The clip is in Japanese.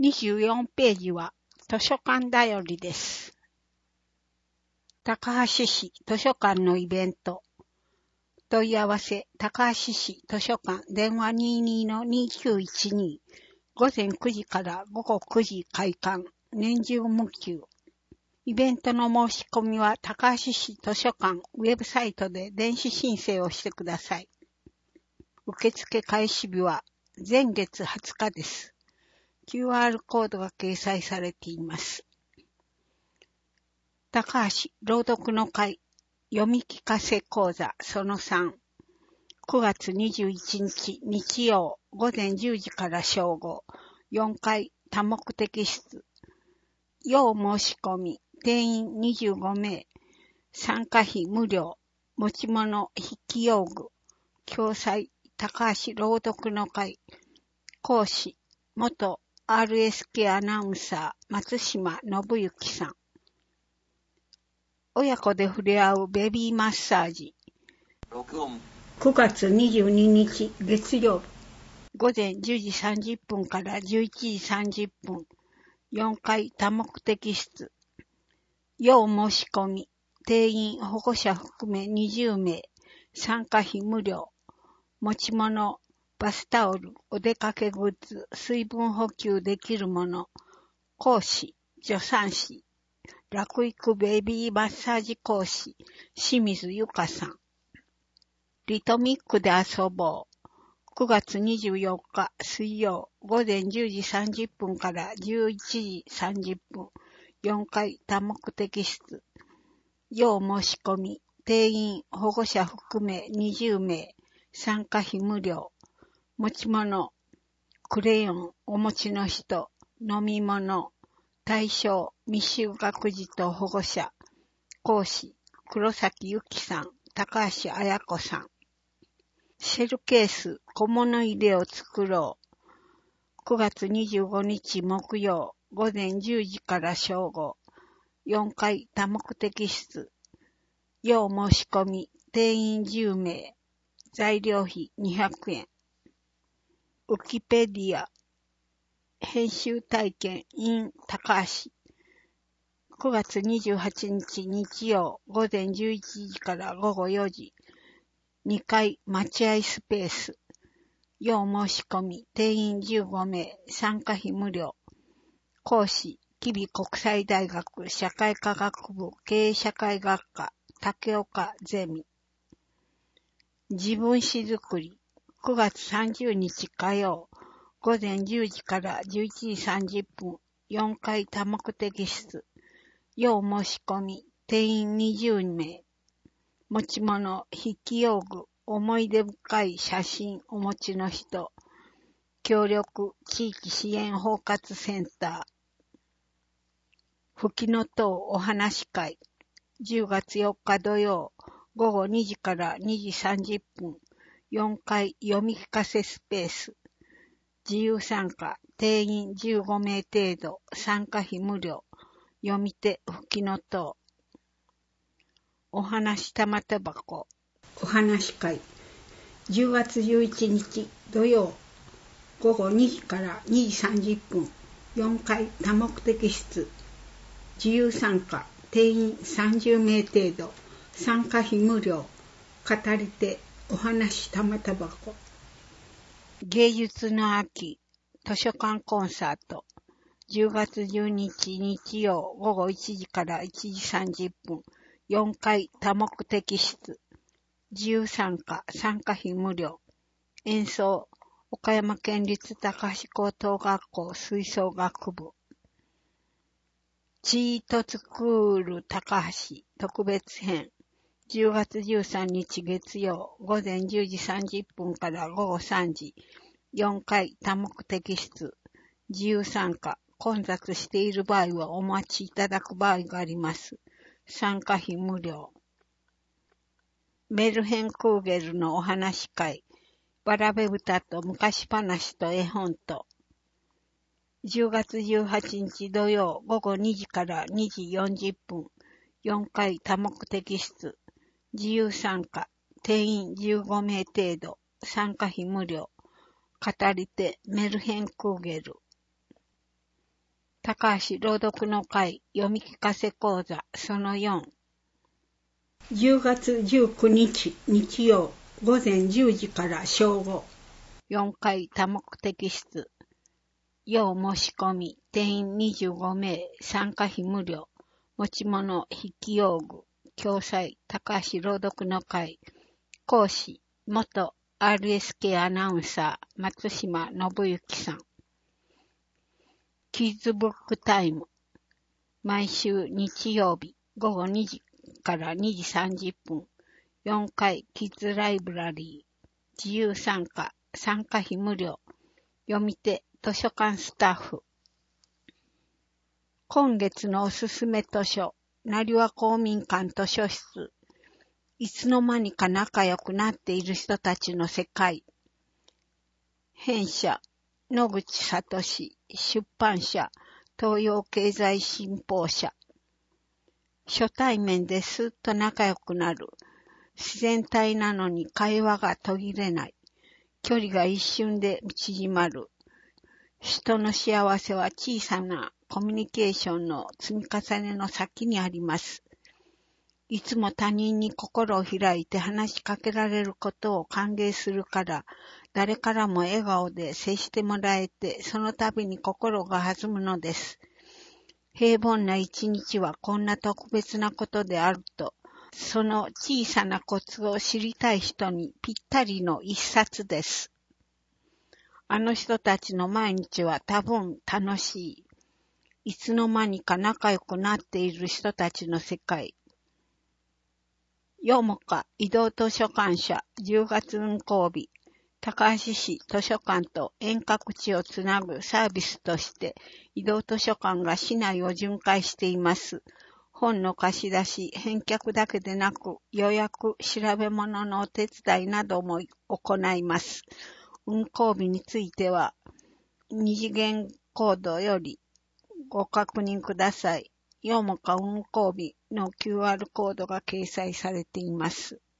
24ページは図書館だよりです。高橋市図書館のイベント。問い合わせ、高橋市図書館電話 22-2912 午前9時から午後9時開館、年中無休。イベントの申し込みは高橋市図書館ウェブサイトで電子申請をしてください。受付開始日は前月20日です。QR コードが掲載されています。高橋朗読の会読み聞かせ講座その3。9月21日日曜午前10時から正午。4階多目的室。要申し込み。定員25名。参加費無料。持ち物筆記用具。共催高橋朗読の会。講師元RSK アナウンサー松島信之さん。親子で触れ合うベビーマッサージ。9月22日月曜日午前10時30分から11時30分。4階多目的室。要申し込み。定員保護者含め20名。参加費無料。持ち物バスタオル、お出かけグッズ、水分補給できるもの、講師、助産師、楽育ベビーマッサージ講師、清水ゆかさん。リトミックで遊ぼう。9月24日水曜、午前10時30分から11時30分。4階多目的室。要申し込み、定員保護者含め20名。参加費無料。持ち物、クレヨン、お持ちの人、飲み物、対象、未就学児と保護者、講師、黒崎ゆきさん、高橋彩子さん。シェルケース、小物入れを作ろう。9月25日木曜、午前10時から正午。4階多目的室。要申し込み、定員10名。材料費200円。ウィキペディア編集体験 in 高橋9月28日日曜午前11時から午後4時2階待合スペース要申し込み定員15名参加費無料講師吉備国際大学社会科学部経営社会学科竹岡ゼミ自分史作り9月30日火曜午前10時から11時30分、4階多目的室。要申し込み、定員20名。持ち物、筆記用具、思い出深い写真お持ちの人。協力、地域支援包括センター。吹きの塔お話会。10月4日土曜、午後2時から2時30分。4階読み聞かせスペース。自由参加、定員15名程度、参加費無料、読み手、吹きの塔。お話玉手箱、お話会、10月11日土曜、午後2時から2時30分、4階多目的室、自由参加、定員30名程度、参加費無料、語り手、お話玉手箱。芸術の秋、図書館コンサート、10月12日日曜午後1時から1時30分、4階多目的室、自由参加、参加費無料、演奏、岡山県立高橋高等学校吹奏楽部、チートスクール高橋特別編、10月13日月曜午前10時30分から午後3時、4階多目的室、自由参加、混雑している場合はお待ちいただく場合があります。参加費無料。メルヘンクーゲルのお話会、わらべ歌と昔話と絵本と、10月18日土曜午後2時から2時40分、4階多目的室、自由参加、定員15名程度、参加費無料、語り手メルヘンクーゲル。 高橋朗読の会読み聞かせ講座その4。10月19日日曜午前10時から正午。4階多目的室。要申し込み、定員25名、参加費無料。持ち物、筆記用具。共催、高橋朗読の会。講師、元 RSK アナウンサー、松島信之さん。キッズブックタイム。毎週日曜日午後2時から2時30分。4階キッズライブラリー。自由参加、参加費無料。読み手、図書館スタッフ。今月のおすすめ図書、成羽公民館図書室。いつの間にか仲良くなっている人たちの世界。編者、野口聡。出版社、東洋経済新報社。初対面でスッと仲良くなる。自然体なのに会話が途切れない。距離が一瞬で縮まる。人の幸せは小さなコミュニケーションの積み重ねの先にあります。いつも他人に心を開いて話しかけられることを歓迎するから、誰からも笑顔で接してもらえて、その度に心が弾むのです。平凡な一日はこんな特別なことであると、その小さなコツを知りたい人にぴったりの一冊です。あの人たちの毎日は多分楽しい。いつの間にか仲良くなっている人たちの世界。よもか移動図書館社10月運行日。高橋市図書館と遠隔地をつなぐサービスとして移動図書館が市内を巡回しています。本の貸し出し、返却だけでなく予約、調べ物のお手伝いなども行います。運行日については二次元コードよりご確認ください。よもか運行日の QR コードが掲載されています。